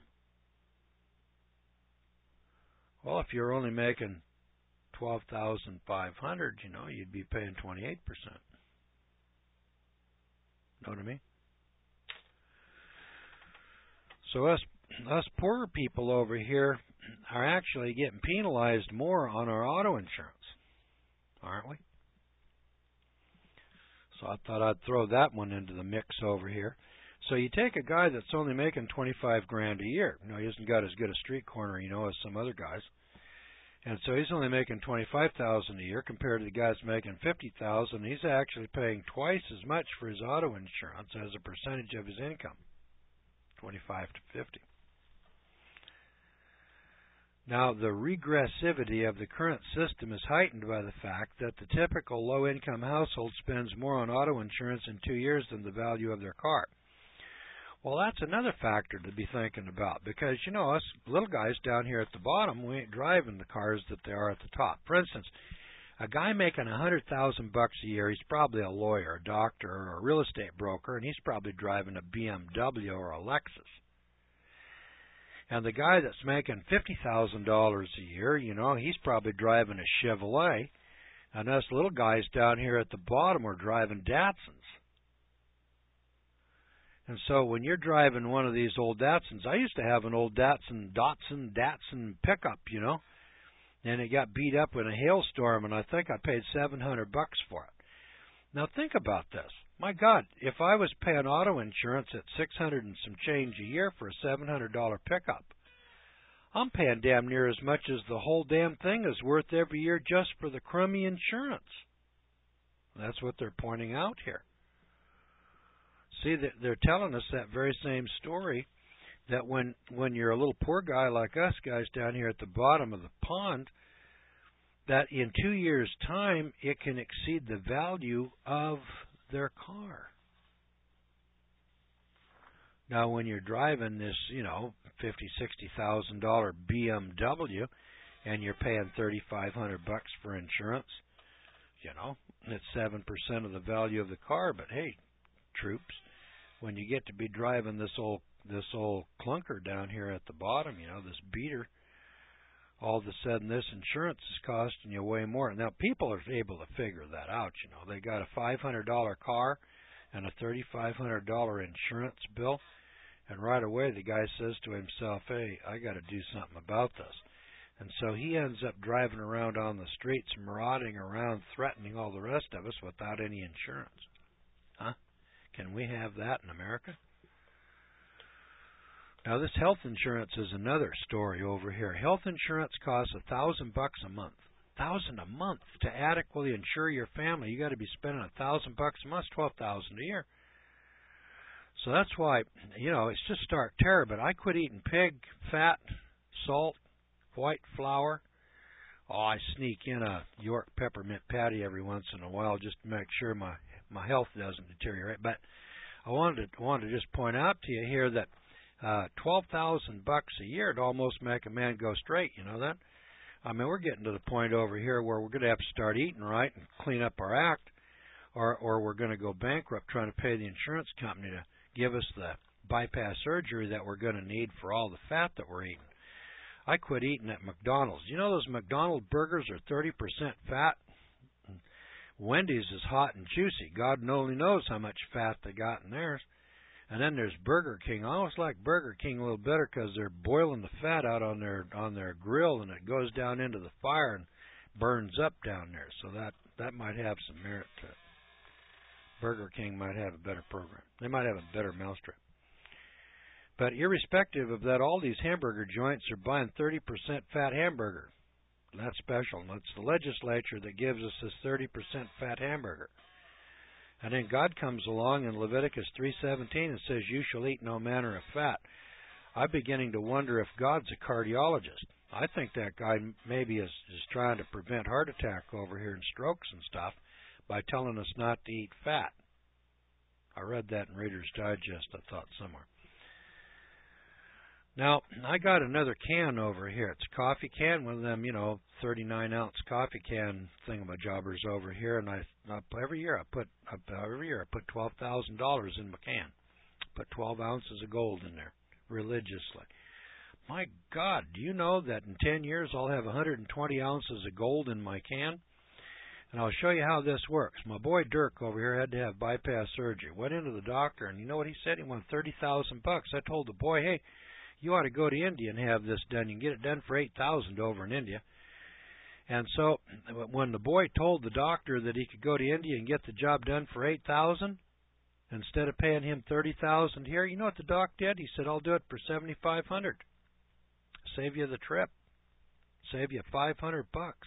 Well, if you're only making twelve thousand five hundred dollars, you know, you'd be paying twenty-eight percent. Know what I mean? So us us poorer people over here are actually getting penalized more on our auto insurance, aren't we? So I thought I'd throw that one into the mix over here. So you take a guy that's only making twenty-five grand a year. You know, he hasn't got as good a street corner, you know, as some other guys. And so he's only making twenty-five thousand a year compared to the guys making fifty thousand. He's actually paying twice as much for his auto insurance as a percentage of his income, twenty-five to fifty. Now, the regressivity of the current system is heightened by the fact that the typical low-income household spends more on auto insurance in two years than the value of their car. Well, that's another factor to be thinking about because, you know, us little guys down here at the bottom, we ain't driving the cars that they are at the top. For instance, a guy making one hundred thousand bucks a year, he's probably a lawyer, a doctor, or a real estate broker, and he's probably driving a B M W or a Lexus. And the guy that's making fifty thousand dollars a year, you know, he's probably driving a Chevrolet, and us little guys down here at the bottom are driving Datsuns. And so when you're driving one of these old Datsuns, I used to have an old Datsun, Datsun, Datsun pickup, you know, and it got beat up in a hailstorm, and I think I paid seven hundred bucks for it. Now think about this. My God, if I was paying auto insurance at six hundred and some change a year for a seven hundred dollar pickup, I'm paying damn near as much as the whole damn thing is worth every year just for the crummy insurance. That's what they're pointing out here. See, they're telling us that very same story, that when, when you're a little poor guy like us guys down here at the bottom of the pond, that in two years' time, it can exceed the value of their car. Now, when you're driving this, you know, fifty, sixty thousand dollar B M W, and you're paying thirty-five hundred bucks for insurance, you know, it's seven percent of the value of the car. But hey, troops, when you get to be driving this old this old clunker down here at the bottom, you know, this beater, all of a sudden this insurance is costing you way more. Now, people are able to figure that out, you know. They got a five hundred dollar car and a thirty-five hundred dollar insurance bill, and right away the guy says to himself, hey, I got to do something about this. And so he ends up driving around on the streets, marauding around, threatening all the rest of us without any insurance. Huh? Can we have that in America? Now, this health insurance is another story over here. Health insurance costs a thousand bucks a month. Thousand a month to adequately insure your family. You got to be spending a thousand bucks a month, twelve thousand a year. So that's why, you know, it's just stark terror. But I quit eating pig fat, salt, white flour. Oh, I sneak in a York peppermint patty every once in a while just to make sure my my health doesn't deteriorate. But I wanted to wanted to just point out to you here that uh, twelve thousand bucks a year to almost make a man go straight. You know that? I mean, we're getting to the point over here where we're going to have to start eating right and clean up our act, or or we're going to go bankrupt trying to pay the insurance company to give us the bypass surgery that we're going to need for all the fat that we're eating. I quit eating at McDonald's. You know those McDonald's burgers are thirty percent fat? Wendy's is hot and juicy. God only knows how much fat they got in theirs. And then there's Burger King. I always like Burger King a little better because they're boiling the fat out on their on their grill, and it goes down into the fire and burns up down there. So that, that might have some merit to it. Burger King might have a better program. They might have a better mousetrap. But irrespective of that, all these hamburger joints are buying thirty percent fat hamburger. That's special. It's the legislature that gives us this thirty percent fat hamburger. And then God comes along in Leviticus three seventeen and says, you shall eat no manner of fat. I'm beginning to wonder if God's a cardiologist. I think that guy maybe is, is trying to prevent heart attack over here and strokes and stuff by telling us not to eat fat. I read that in Reader's Digest, I thought, somewhere. Now, I got another can over here. It's a coffee can, one of them, you know, thirty-nine ounce coffee can thingamajobbers over here. And I, I every year I put every year I put twelve thousand dollars in my can. Put twelve ounces of gold in there religiously. My God, do you know that in ten years I'll have one hundred twenty ounces of gold in my can? And I'll show you how this works. My boy Dirk over here had to have bypass surgery. Went into the doctor, and you know what he said? He wanted thirty thousand bucks. I told the boy, hey, you ought to go to India and have this done. You can get it done for eight thousand over in India. And so when the boy told the doctor that he could go to India and get the job done for eight thousand instead of paying him thirty thousand here, you know what the doc did? He said, I'll do it for seventy-five hundred. Save you the trip. Save you five hundred bucks.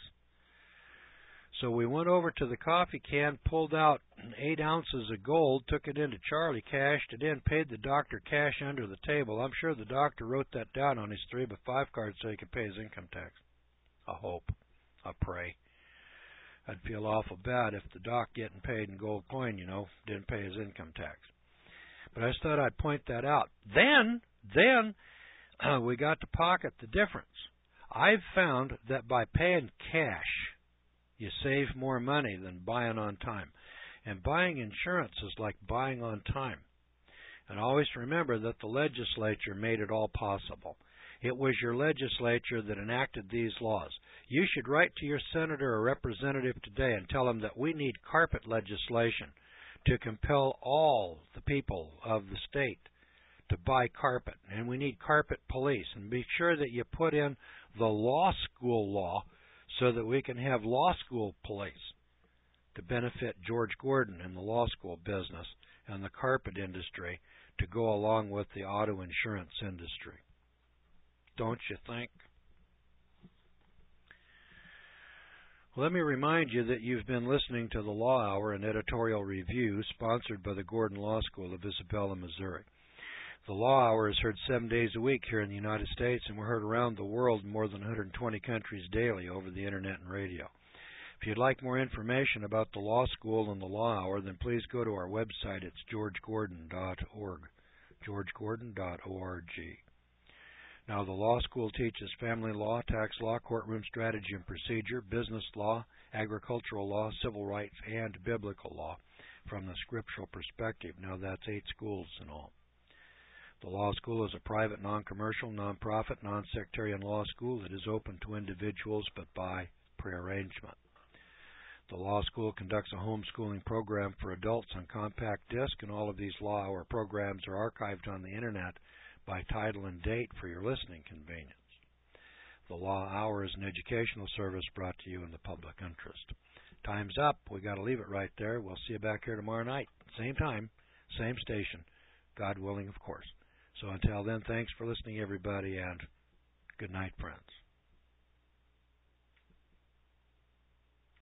So we went over to the coffee can, pulled out eight ounces of gold, took it into Charlie, cashed it in, paid the doctor cash under the table. I'm sure the doctor wrote that down on his three by five card so he could pay his income tax. I hope. I pray. I'd feel awful bad if the doc getting paid in gold coin, you know, didn't pay his income tax. But I just thought I'd point that out. Then, then uh, we got to pocket the difference. I've found that by paying cash, you save more money than buying on time. And buying insurance is like buying on time. And always remember that the legislature made it all possible. It was your legislature that enacted these laws. You should write to your senator or representative today and tell them that we need carpet legislation to compel all the people of the state to buy carpet. And we need carpet police. And be sure that you put in the law school law so that we can have law school police to benefit George Gordon and the law school business and the carpet industry to go along with the auto insurance industry. Don't you think? Well, let me remind you that you've been listening to the Law Hour, an editorial review sponsored by the Gordon Law School of Isabella, Missouri. The Law Hour is heard seven days a week here in the United States, and we're heard around the world in more than one hundred twenty countries daily over the Internet and radio. If you'd like more information about the Law School and the Law Hour, then please go to our website. It's george gordon dot org, george gordon dot org. Now, the law school teaches family law, tax law, courtroom strategy and procedure, business law, agricultural law, civil rights, and biblical law from the scriptural perspective. Now, that's eight schools in all. The law school is a private, non-commercial, non-profit, non-sectarian law school that is open to individuals but by prearrangement. The law school conducts a homeschooling program for adults on compact disc, and all of these Law Hour programs are archived on the Internet by title and date for your listening convenience. The Law Hour is an educational service brought to you in the public interest. Time's up. We got to leave it right there. We'll see you back here tomorrow night. Same time, same station. God willing, of course. So until then, thanks for listening, everybody, and good night, friends.